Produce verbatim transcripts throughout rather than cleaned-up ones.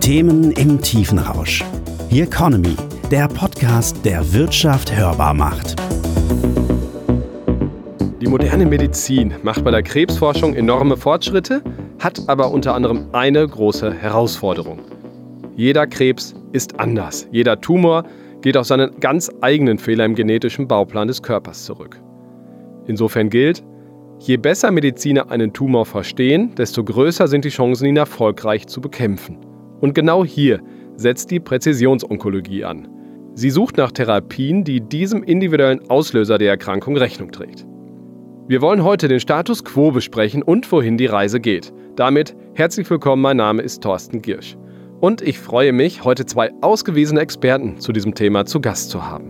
Themen im Tiefenrausch. The Economy, der Podcast, der Wirtschaft hörbar macht. Die moderne Medizin macht bei der Krebsforschung enorme Fortschritte, hat aber unter anderem eine große Herausforderung. Jeder Krebs ist anders. Jeder Tumor geht auf seinen ganz eigenen Fehler im genetischen Bauplan des Körpers zurück. Insofern gilt, je besser Mediziner einen Tumor verstehen, desto größer sind die Chancen, ihn erfolgreich zu bekämpfen. Und genau hier setzt die Präzisionsonkologie an. Sie sucht nach Therapien, die diesem individuellen Auslöser der Erkrankung Rechnung trägt. Wir wollen heute den Status quo besprechen und wohin die Reise geht. Damit herzlich willkommen, mein Name ist Thorsten Giersch. Und ich freue mich, heute zwei ausgewiesene Experten zu diesem Thema zu Gast zu haben.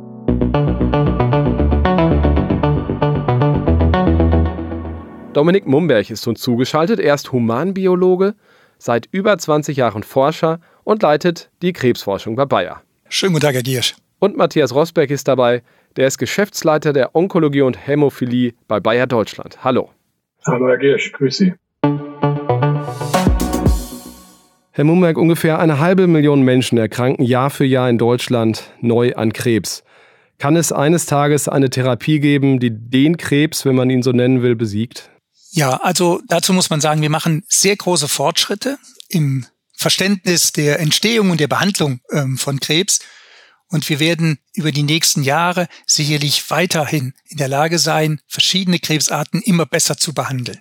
Dominik Mumberg ist uns zugeschaltet. Er ist Humanbiologe, seit über zwanzig Jahren Forscher und leitet die Krebsforschung bei Bayer. Schönen guten Tag, Herr Giersch. Und Matthias Rosberg ist dabei. Der ist Geschäftsleiter der Onkologie und Hämophilie bei Bayer Deutschland. Hallo. Hallo, Herr Giersch. Grüß Sie. Herr Mumberg, ungefähr eine halbe Million Menschen erkranken Jahr für Jahr in Deutschland neu an Krebs. Kann es eines Tages eine Therapie geben, die den Krebs, wenn man ihn so nennen will, besiegt? Ja, also dazu muss man sagen, wir machen sehr große Fortschritte im Verständnis der Entstehung und der Behandlung ähm, von Krebs. Und wir werden über die nächsten Jahre sicherlich weiterhin in der Lage sein, verschiedene Krebsarten immer besser zu behandeln.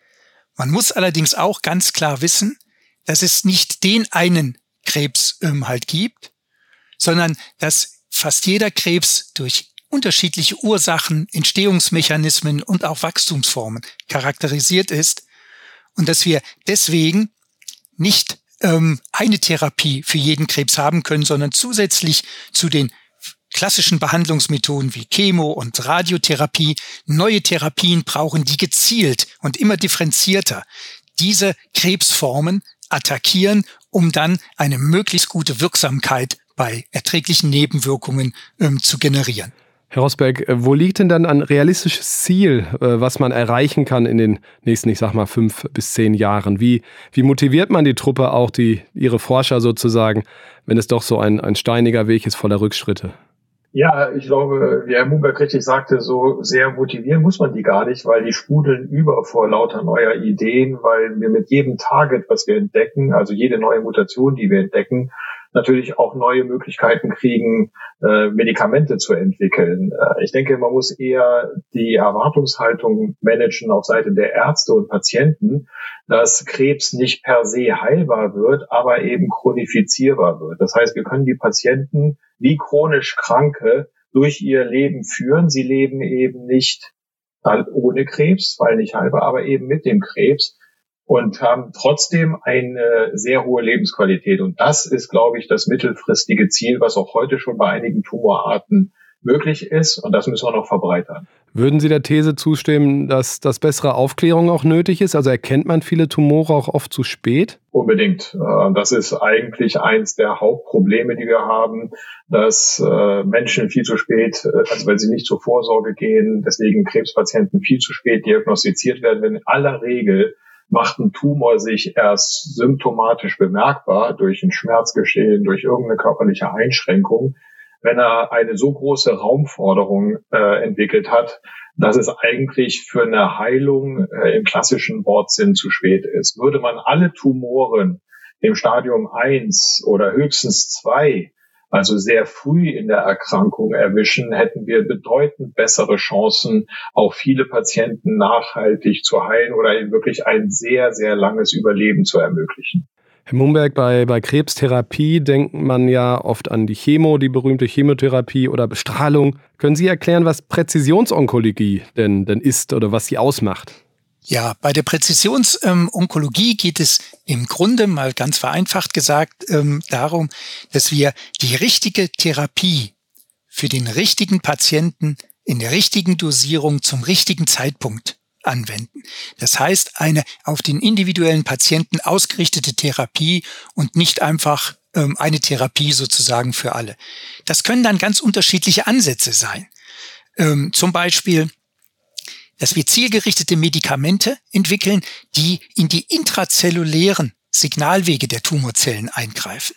Man muss allerdings auch ganz klar wissen, dass es nicht den einen Krebs ähm, halt gibt, sondern dass fast jeder Krebs durch unterschiedliche Ursachen, Entstehungsmechanismen und auch Wachstumsformen charakterisiert ist und dass wir deswegen nicht ähm, eine Therapie für jeden Krebs haben können, sondern zusätzlich zu den klassischen Behandlungsmethoden wie Chemo- und Radiotherapie neue Therapien brauchen, die gezielt und immer differenzierter diese Krebsformen attackieren, um dann eine möglichst gute Wirksamkeit bei erträglichen Nebenwirkungen ähm, zu generieren. Herr Rosberg, wo liegt denn dann ein realistisches Ziel, was man erreichen kann in den nächsten, ich sag mal, fünf bis zehn Jahren? Wie, wie motiviert man die Truppe auch, die ihre Forscher sozusagen, wenn es doch so ein, ein steiniger Weg ist voller Rückschritte? Ja, ich glaube, wie Herr Mumberg richtig sagte, so sehr motivieren muss man die gar nicht, weil die sprudeln über vor lauter neuer Ideen, weil wir mit jedem Target, was wir entdecken, also jede neue Mutation, die wir entdecken, natürlich auch neue Möglichkeiten kriegen, äh, Medikamente zu entwickeln. Äh, ich denke, man muss eher die Erwartungshaltung managen auf Seite der Ärzte und Patienten, dass Krebs nicht per se heilbar wird, aber eben chronifizierbar wird. Das heißt, wir können die Patienten wie chronisch Kranke durch ihr Leben führen. Sie leben eben nicht ohne Krebs, weil nicht heilbar, aber eben mit dem Krebs. Und haben trotzdem eine sehr hohe Lebensqualität. Und das ist, glaube ich, das mittelfristige Ziel, was auch heute schon bei einigen Tumorarten möglich ist. Und das müssen wir noch verbreitern. Würden Sie der These zustimmen, dass, dass bessere Aufklärung auch nötig ist? Also erkennt man viele Tumore auch oft zu spät? Unbedingt. Das ist eigentlich eins der Hauptprobleme, die wir haben, dass Menschen viel zu spät, also weil sie nicht zur Vorsorge gehen, deswegen Krebspatienten viel zu spät diagnostiziert werden, wenn in aller Regel macht ein Tumor sich erst symptomatisch bemerkbar durch ein Schmerzgeschehen, durch irgendeine körperliche Einschränkung, wenn er eine so große Raumforderung äh, entwickelt hat, dass es eigentlich für eine Heilung äh, im klassischen Wortsinn zu spät ist. Würde man alle Tumoren im Stadium eins oder höchstens zwei, also sehr früh in der Erkrankung erwischen, hätten wir bedeutend bessere Chancen, auch viele Patienten nachhaltig zu heilen oder ihnen wirklich ein sehr, sehr langes Überleben zu ermöglichen. Herr Mumberg, bei, bei Krebstherapie denkt man ja oft an die Chemo, die berühmte Chemotherapie oder Bestrahlung. Können Sie erklären, was Präzisionsonkologie denn, denn ist oder was sie ausmacht? Ja, bei der Präzisionsonkologie geht es im Grunde, mal ganz vereinfacht gesagt, ähm, darum, dass wir die richtige Therapie für den richtigen Patienten in der richtigen Dosierung zum richtigen Zeitpunkt anwenden. Das heißt, eine auf den individuellen Patienten ausgerichtete Therapie und nicht einfach ähm, eine Therapie sozusagen für alle. Das können dann ganz unterschiedliche Ansätze sein. Ähm, zum Beispiel dass wir zielgerichtete Medikamente entwickeln, die in die intrazellulären Signalwege der Tumorzellen eingreifen.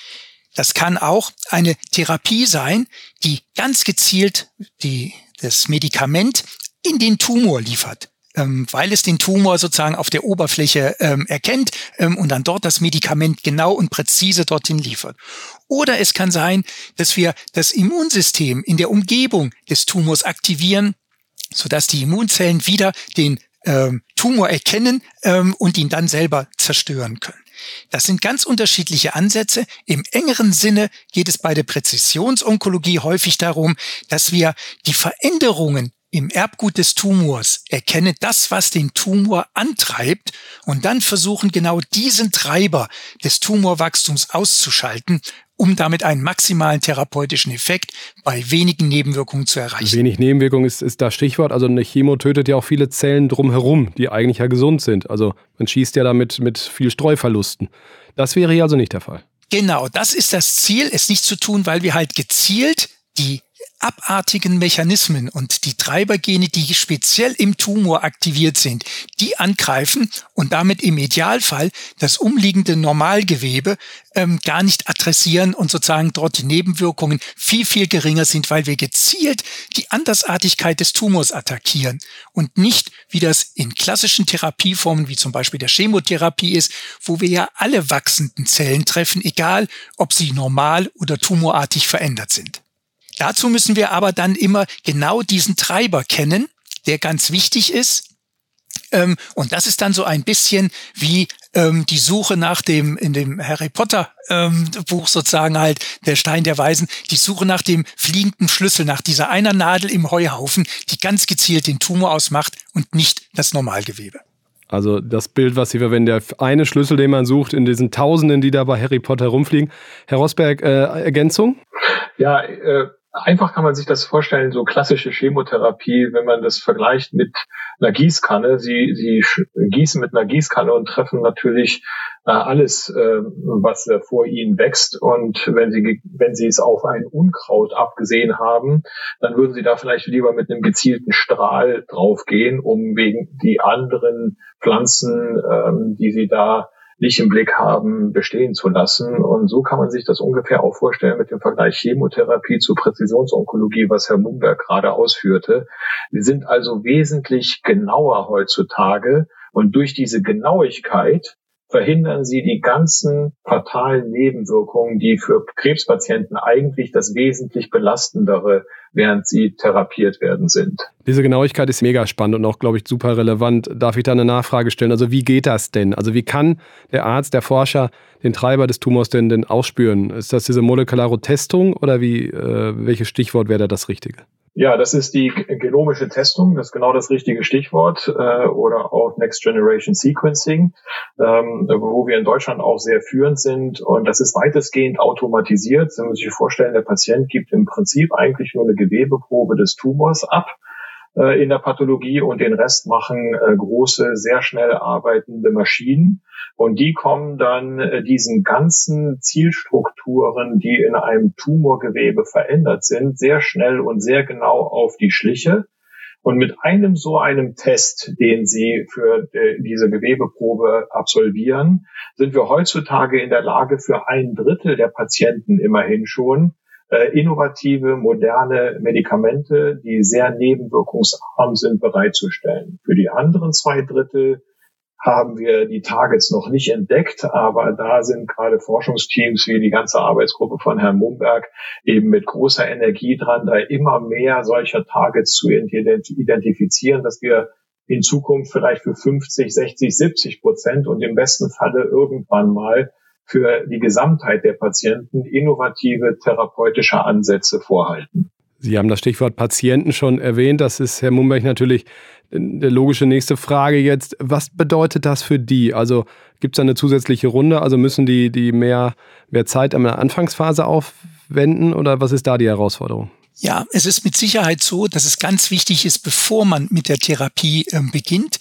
Das kann auch eine Therapie sein, die ganz gezielt die, das Medikament in den Tumor liefert, ähm, weil es den Tumor sozusagen auf der Oberfläche ähm, erkennt ähm, und dann dort das Medikament genau und präzise dorthin liefert. Oder es kann sein, dass wir das Immunsystem in der Umgebung des Tumors aktivieren, sodass die Immunzellen wieder den ähm, Tumor erkennen ähm, und ihn dann selber zerstören können. Das sind ganz unterschiedliche Ansätze. Im engeren Sinne geht es bei der Präzisionsonkologie häufig darum, dass wir die Veränderungen im Erbgut des Tumors erkennen, das, was den Tumor antreibt, und dann versuchen, genau diesen Treiber des Tumorwachstums auszuschalten, um damit einen maximalen therapeutischen Effekt bei wenigen Nebenwirkungen zu erreichen. Wenig Nebenwirkungen ist, ist das Stichwort. Also eine Chemo tötet ja auch viele Zellen drumherum, die eigentlich ja gesund sind. Also man schießt ja damit mit viel Streuverlusten. Das wäre hier also nicht der Fall. Genau, das ist das Ziel, es nicht zu tun, weil wir halt gezielt die abartigen Mechanismen und die Treibergene, die speziell im Tumor aktiviert sind, die angreifen und damit im Idealfall das umliegende Normalgewebe ähm, gar nicht adressieren und sozusagen dort die Nebenwirkungen viel, viel geringer sind, weil wir gezielt die Andersartigkeit des Tumors attackieren und nicht, wie das in klassischen Therapieformen wie zum Beispiel der Chemotherapie ist, wo wir ja alle wachsenden Zellen treffen, egal ob sie normal oder tumorartig verändert sind. Dazu müssen wir aber dann immer genau diesen Treiber kennen, der ganz wichtig ist. Ähm, und das ist dann so ein bisschen wie ähm, die Suche nach dem, in dem Harry Potter ähm, Buch sozusagen halt, der Stein der Weisen, die Suche nach dem fliegenden Schlüssel, nach dieser einer Nadel im Heuhaufen, die ganz gezielt den Tumor ausmacht und nicht das Normalgewebe. Also das Bild, was Sie verwenden, der eine Schlüssel, den man sucht, in diesen Tausenden, die da bei Harry Potter rumfliegen. Herr Rosberg, äh, Ergänzung? Ja, äh, einfach kann man sich das vorstellen, so klassische Chemotherapie, wenn man das vergleicht mit einer Gießkanne. Sie, sie gießen mit einer Gießkanne und treffen natürlich äh, alles, äh, was äh, vor ihnen wächst. Und wenn sie, wenn sie es auf ein Unkraut abgesehen haben, dann würden sie da vielleicht lieber mit einem gezielten Strahl draufgehen, um wegen die anderen Pflanzen, ähm, die sie da nicht im Blick haben, bestehen zu lassen. Und so kann man sich das ungefähr auch vorstellen mit dem Vergleich Chemotherapie zu Präzisionsonkologie, was Herr Mumberg gerade ausführte. Wir sind also wesentlich genauer heutzutage, und durch diese Genauigkeit verhindern sie die ganzen fatalen Nebenwirkungen, die für Krebspatienten eigentlich das wesentlich belastendere, während sie therapiert werden, sind. Diese Genauigkeit ist mega spannend und auch, glaube ich, super relevant. Darf ich da eine Nachfrage stellen? Also wie geht das denn? Also wie kann der Arzt, der Forscher den Treiber des Tumors denn, denn ausspüren? Ist das diese molekulare Testung oder wie, äh, welches Stichwort wäre da das Richtige? Ja, das ist die genomische Testung, das ist genau das richtige Stichwort, äh, oder auch Next Generation Sequencing, ähm, wo wir in Deutschland auch sehr führend sind, und das ist weitestgehend automatisiert. Sie müssen sich vorstellen, der Patient gibt im Prinzip eigentlich nur eine Gewebeprobe des Tumors ab äh, in der Pathologie, und den Rest machen äh, große, sehr schnell arbeitende Maschinen. Und die kommen dann äh, diesen ganzen Zielstrukturen, die in einem Tumorgewebe verändert sind, sehr schnell und sehr genau auf die Schliche. Und mit einem so einem Test, den Sie für äh, diese Gewebeprobe absolvieren, sind wir heutzutage in der Lage, für ein Drittel der Patienten immerhin schon äh, innovative, moderne Medikamente, die sehr nebenwirkungsarm sind, bereitzustellen. Für die anderen zwei Drittel haben wir die Targets noch nicht entdeckt, aber da sind gerade Forschungsteams wie die ganze Arbeitsgruppe von Herrn Mumberg eben mit großer Energie dran, da immer mehr solcher Targets zu identifizieren, dass wir in Zukunft vielleicht für fünfzig, sechzig, siebzig Prozent und im besten Falle irgendwann mal für die Gesamtheit der Patienten innovative therapeutische Ansätze vorhalten. Sie haben das Stichwort Patienten schon erwähnt. Das ist, Herr Mumberg, natürlich die logische nächste Frage jetzt. Was bedeutet das für die? Also gibt es da eine zusätzliche Runde? Also müssen die, die mehr, mehr Zeit in der Anfangsphase aufwenden? Oder was ist da die Herausforderung? Ja, es ist mit Sicherheit so, dass es ganz wichtig ist, bevor man mit der Therapie äh, beginnt,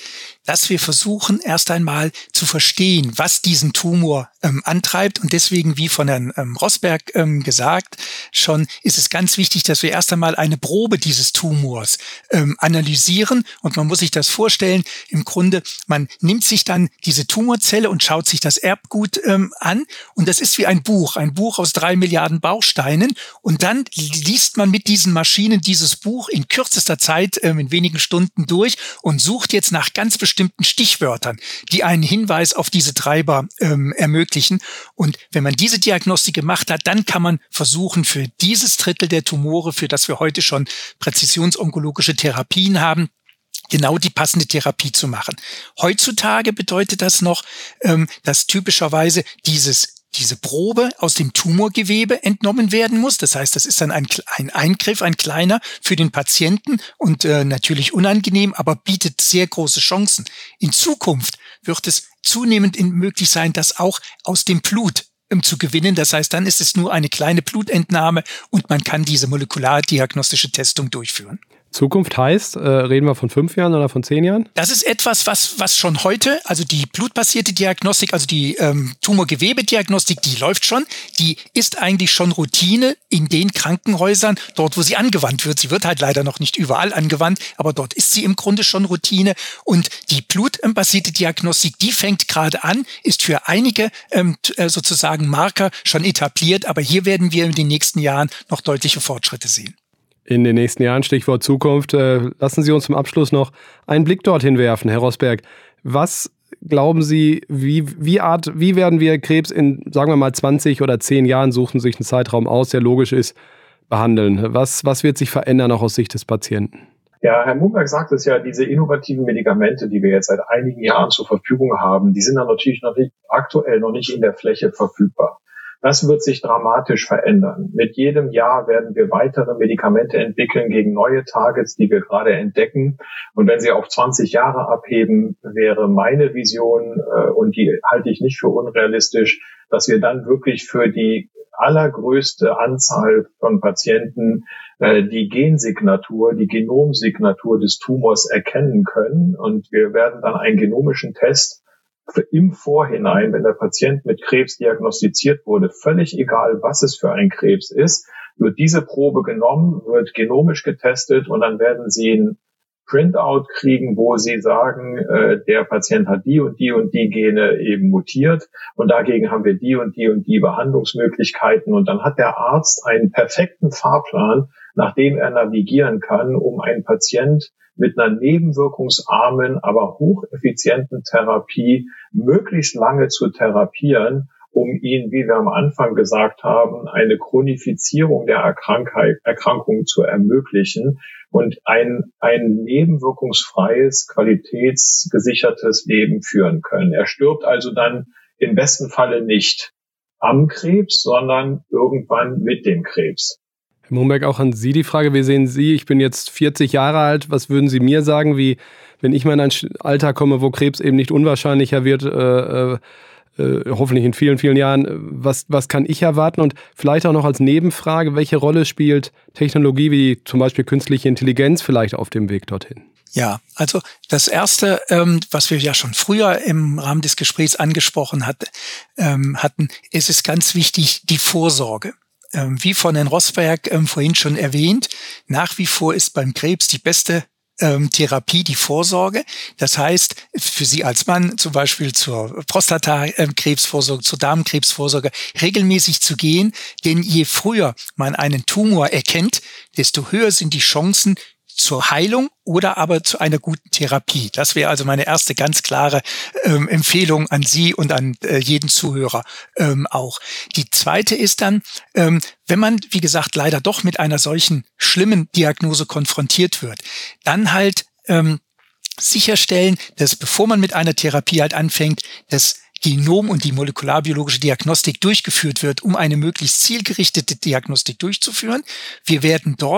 dass wir versuchen, erst einmal zu verstehen, was diesen Tumor ähm, antreibt. Und deswegen, wie von Herrn ähm, Rosberg ähm, gesagt, schon ist es ganz wichtig, dass wir erst einmal eine Probe dieses Tumors ähm, analysieren. Und man muss sich das vorstellen, im Grunde, man nimmt sich dann diese Tumorzelle und schaut sich das Erbgut ähm, an. Und das ist wie ein Buch, ein Buch aus drei Milliarden Bausteinen. Und dann liest man mit diesen Maschinen dieses Buch in kürzester Zeit, ähm, in wenigen Stunden durch und sucht jetzt nach ganz bestimmten Stichwörtern, die einen Hinweis auf diese Treiber ähm, ermöglichen. Und wenn man diese Diagnostik gemacht hat, dann kann man versuchen, für dieses Drittel der Tumore, für das wir heute schon präzisionsonkologische Therapien haben, genau die passende Therapie zu machen. Heutzutage bedeutet das noch, ähm, dass typischerweise dieses diese Probe aus dem Tumorgewebe entnommen werden muss. Das heißt, das ist dann ein, ein Eingriff, ein kleiner für den Patienten und äh, natürlich unangenehm, aber bietet sehr große Chancen. In Zukunft wird es zunehmend möglich sein, das auch aus dem Blut ähm, zu gewinnen. Das heißt, dann ist es nur eine kleine Blutentnahme und man kann diese molekulardiagnostische Testung durchführen. Zukunft heißt, äh, reden wir von fünf Jahren oder von zehn Jahren? Das ist etwas, was was schon heute, also die blutbasierte Diagnostik, also die ähm, Tumorgewebediagnostik, die läuft schon. Die ist eigentlich schon Routine in den Krankenhäusern, dort, wo sie angewandt wird. Sie wird halt leider noch nicht überall angewandt, aber dort ist sie im Grunde schon Routine. Und die blutbasierte Diagnostik, die fängt gerade an, ist für einige ähm, sozusagen Marker schon etabliert. Aber hier werden wir in den nächsten Jahren noch deutliche Fortschritte sehen. In den nächsten Jahren, Stichwort Zukunft. Äh, lassen Sie uns zum Abschluss noch einen Blick dorthin werfen, Herr Rosberg. Was glauben Sie, wie, wie, Art, wie werden wir Krebs in, sagen wir mal, zwanzig oder zehn Jahren, suchen sich einen Zeitraum aus, der logisch ist, behandeln? Was, was wird sich verändern, auch aus Sicht des Patienten? Ja, Herr Mumberg sagt es ja, diese innovativen Medikamente, die wir jetzt seit einigen Jahren zur Verfügung haben, die sind dann natürlich noch nicht, aktuell noch nicht in der Fläche verfügbar. Das wird sich dramatisch verändern. Mit jedem Jahr werden wir weitere Medikamente entwickeln gegen neue Targets, die wir gerade entdecken. Und wenn Sie auf zwanzig Jahre abheben, wäre meine Vision, äh, und die halte ich nicht für unrealistisch, dass wir dann wirklich für die allergrößte Anzahl von Patienten äh, die Gensignatur, die Genomsignatur des Tumors erkennen können. Und wir werden dann einen genomischen Test im Vorhinein, wenn der Patient mit Krebs diagnostiziert wurde, völlig egal, was es für ein Krebs ist, wird diese Probe genommen, wird genomisch getestet und dann werden Sie ein Printout kriegen, wo Sie sagen, äh, der Patient hat die und die und die Gene eben mutiert und dagegen haben wir die und die und die Behandlungsmöglichkeiten und dann hat der Arzt einen perfekten Fahrplan, nach dem er navigieren kann, um einen Patient mit einer nebenwirkungsarmen, aber hocheffizienten Therapie möglichst lange zu therapieren, um ihn, wie wir am Anfang gesagt haben, eine Chronifizierung der Erkrankheit, Erkrankung zu ermöglichen und ein, ein nebenwirkungsfreies, qualitätsgesichertes Leben führen können. Er stirbt also dann im besten Falle nicht am Krebs, sondern irgendwann mit dem Krebs. Herr Mumberg, auch an Sie die Frage, wie sehen Sie, ich bin jetzt vierzig Jahre alt, was würden Sie mir sagen, wie, wenn ich mal in ein Alter komme, wo Krebs eben nicht unwahrscheinlicher wird, äh, äh, hoffentlich in vielen, vielen Jahren, was, was kann ich erwarten? Und vielleicht auch noch als Nebenfrage, welche Rolle spielt Technologie wie zum Beispiel künstliche Intelligenz vielleicht auf dem Weg dorthin? Ja, also das Erste, ähm, was wir ja schon früher im Rahmen des Gesprächs angesprochen hat, ähm, hatten, ist es ganz wichtig, die Vorsorge. Wie von Herrn Rosberg ähm, vorhin schon erwähnt, nach wie vor ist beim Krebs die beste ähm, Therapie die Vorsorge. Das heißt, für Sie als Mann zum Beispiel zur Prostatakrebsvorsorge, zur Darmkrebsvorsorge regelmäßig zu gehen, denn je früher man einen Tumor erkennt, desto höher sind die Chancen zur Heilung oder aber zu einer guten Therapie. Das wäre also meine erste ganz klare ähm, Empfehlung an Sie und an äh, jeden Zuhörer ähm, auch. Die zweite ist dann, ähm, wenn man, wie gesagt, leider doch mit einer solchen schlimmen Diagnose konfrontiert wird, dann halt ähm, sicherstellen, dass bevor man mit einer Therapie halt anfängt, das Genom und die molekularbiologische Diagnostik durchgeführt wird, um eine möglichst zielgerichtete Diagnostik durchzuführen. Wir werden dort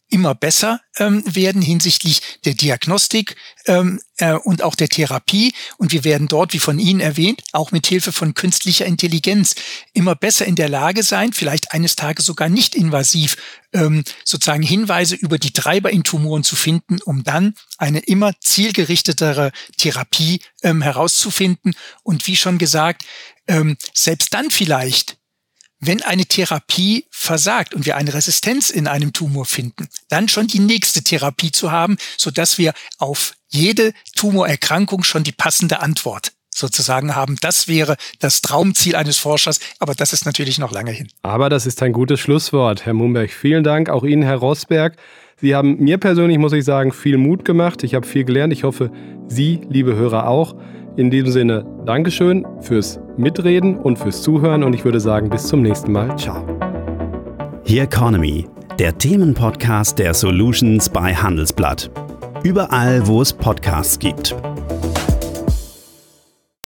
immer besser ähm, werden hinsichtlich der Diagnostik ähm, äh, und auch der Therapie. Und wir werden dort, wie von Ihnen erwähnt, auch mit Hilfe von künstlicher Intelligenz immer besser in der Lage sein, vielleicht eines Tages sogar nicht invasiv ähm, sozusagen Hinweise über die Treiber in Tumoren zu finden, um dann eine immer zielgerichtetere Therapie ähm, herauszufinden. Und wie schon gesagt, ähm, selbst dann vielleicht, wenn eine Therapie versagt und wir eine Resistenz in einem Tumor finden, dann schon die nächste Therapie zu haben, sodass wir auf jede Tumorerkrankung schon die passende Antwort sozusagen haben. Das wäre das Traumziel eines Forschers, aber das ist natürlich noch lange hin. Aber das ist ein gutes Schlusswort, Herr Mumberg. Vielen Dank, auch Ihnen, Herr Rosberg. Sie haben mir persönlich, muss ich sagen, viel Mut gemacht. Ich habe viel gelernt. Ich hoffe, Sie, liebe Hörer, auch. In diesem Sinne, Dankeschön fürs Mitreden und fürs Zuhören und ich würde sagen, bis zum nächsten Mal. Ciao. Here Economy, der Themenpodcast der Solutions bei Handelsblatt. Überall, wo es Podcasts gibt.